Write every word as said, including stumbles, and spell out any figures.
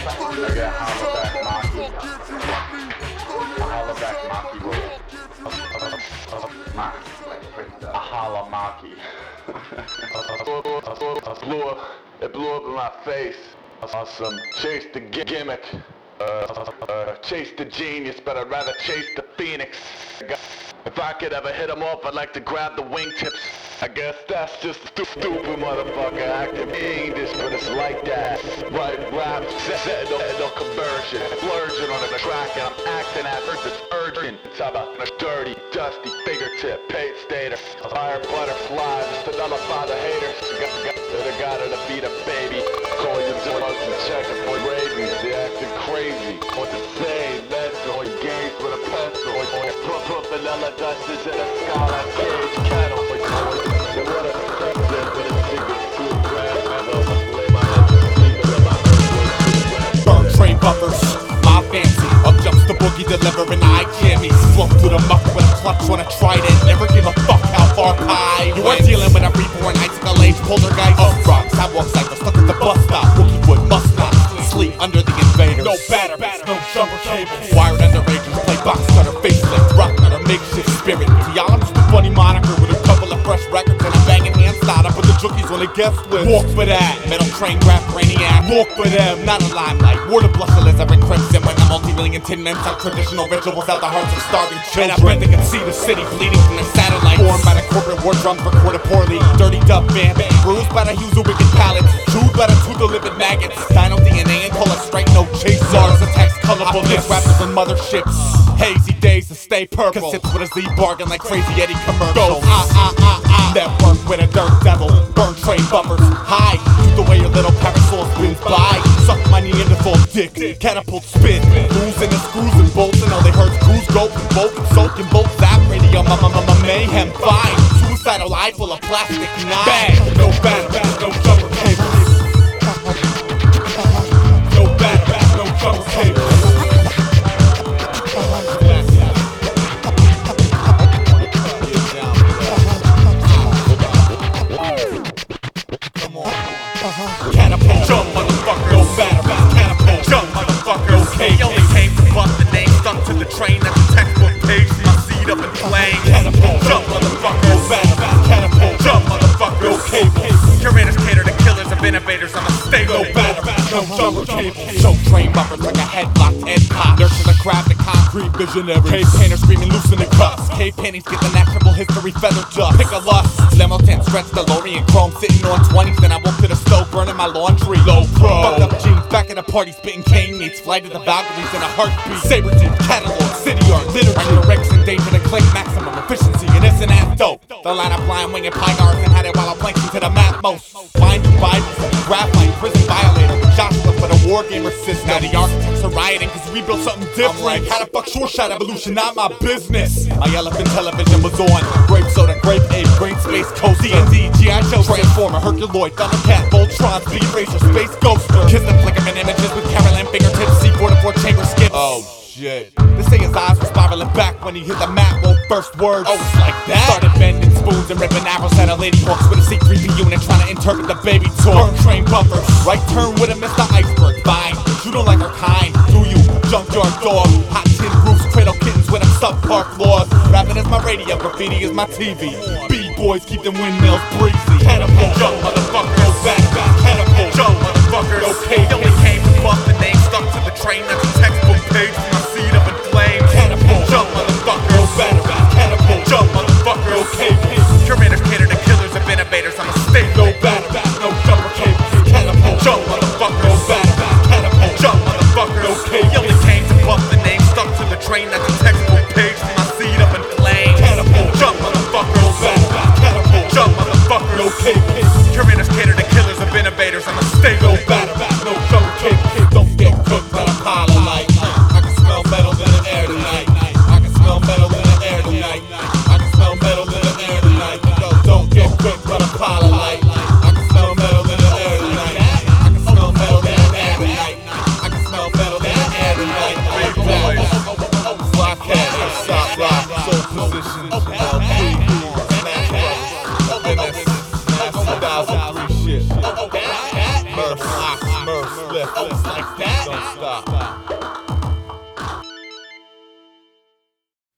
I got hollaback Maki. A hollaback Maki roll. A holla Maki. I blew up, it blew up in my face. Awesome. Chase the gimmick. Uh, uh, chase the genius, but I'd rather chase the phoenix. If I could ever hit him off, I'd like to grab the wingtips. I guess that's just a stu stupid motherfucker acting fiendish, but it's like that. Right rap, set no, no conversion, splurging on the track, and I'm acting at first it's urgent. It's about a dirty, dusty fingertip, paid stater. Fire butterflies just to nullify the haters. The guy to beat a baby. Call your drugs and checking for rabies. They acting crazy. What to say? Mental engaged with a pencil. Put, put vanilla dusters in a skyline cage kettle. And what a concept with a secret scoop. Burn train buffers, my fancy. Up jumps the boogie, delivering eye jammies. Flow through the muck with a clutch on a trident. Never give a fuck how far high. You are dealing with a reborn icicle age poltergeist. Up rocks, I walk cycle, stuck at the bus stop. Wookie wood must not sleep under the invaders. No batter, no jumper cables. Wired underagers, play box cutter, facelift, rock cutter, makeshift spirit. To y'all, I'm just a funny moniker with a couple of fresh records and a banging hand start. I put the jookies on the guest list. Walk for that, metal train grab brainiac. Walk for them, not a limelight. Water blush a lizard and crimson when I'm multi-million tin men talk traditional rituals out the hearts of starving children. And I bet they can see the city bleeding from their satellites. Formed by the corporate war drums recorded poorly. Dirty dub band, bruised by the hues of wicked pallets. Chewed by the tooth of living maggots. Dino D N A and call it straight no chase. Mars attacks colorful lips, rappers and motherships. Hazy days to stay purple. Sips with a Z bargain like Crazy Eddie commercials. Ah ah ah ah. Network with a dirt devil. Burn train buffers. High. Shoot the way your little parasol spins by. Suck my Neanderthal dick. Catapult spin. Losing the screws and bolts and all they heard screws go and bolt and soak and bolt. Zap radio. Ma ma ma ma mayhem. Fine. Suicidal eye full of plastic knives. Bang. No bad bad. No jumper cables. No bad bad. No jumper cables. Catapult, jump, motherfucker, no batter, catapult, jump, motherfucker, okay. He only came to bust the name, stuck to the train, that's the textbook page, my seat up in flames. Catapult, jump, motherfucker, no batter, catapult, jump, motherfucker, okay. Curators cater to killers of innovators, I'm a stable. No batter, no jumper cable. Choke train buffers like a headlock, head pop. Nurture the craft, the concrete visionary. Cave painters screaming loosen the cuffs. Cave paintings get the natural history feather dust. Pick a lust, limo tent, stretch DeLorean chrome. Sitting on twenties, then I walk to the stove, burning my laundry. Low pro. Fucked up jeans, back at the party, spitting cane meats. Flight of the Valkyries in a heartbeat. Saberton, catalog, city art, literature. Rex and danger to claim maximum efficiency, and it's an ass dope. The line of blind winging pygars and had it while I'm planking to the map most. Blind to Bibles, graphite, prison violator. Joshua for the war gamer system. Now the architects are rioting cause we built something different. I'm like, how the fuck short shot evolution, not my business. My elephant television was on. Grape soda, grape ape, green space coast. D and D, G I Joe, Transformer, Herculoid, Thundercat, Voltron, Speed Racer, Space Ghoster. Kiss the flickerman images with Carolyn fingertips. C four to four chamber skips. Oh shit. They say his eyes were spiraling back when he hit the map. Well, first words. Oh, it's like that. Started bending spoons and ripping arrows at a lady hawks with a C three P unit trying to interpret the baby talk. Burn train buffers. Right turn with a Mister Iceberg. Fine. You don't like her kind, do you? Junkyard dog. Hot tin roofs, cradle kittens with them subpar claws. Rapping is my radio, graffiti is my T V. B-boys keep them windmills breezy. Catapult, jump, motherfucker, no back, back. Catapult, jump, motherfucker, okay. He only came to bust the name, stuck to the train. That's a textbook page, my seat up in flames. Catapult, jump, motherfucker, no batter, catapult, jump, motherfucker, okay. Curators cater to killers of innovators, I'm a state. No batter, no jumper cable. Catapult, jump, motherfucker, no batter, catapult, jump, motherfucker, okay. He only came to bust the name, stuck to the train. That's a textbook page, my seat up in flames. Catapult, jump, motherfucker, no batter, catapult, jump, motherfucker, okay. Curators cater to killers of innovators, I'm a state. No batter, no jumper cable. Don't get cooked by the pile of light. I can smell metal in the air tonight. I can smell metal in the air tonight. I can smell metal in the air tonight. Don't, don't get cooked by the pile of light. I can smell metal in the air tonight. I can smell metal in the air tonight. I can smell metal in the air tonight. Big boy, blockhead, stop block, soul position, L P, smash rock, business, two thousand three shit, Murph. Merciless. Oh, like that? Don't stop.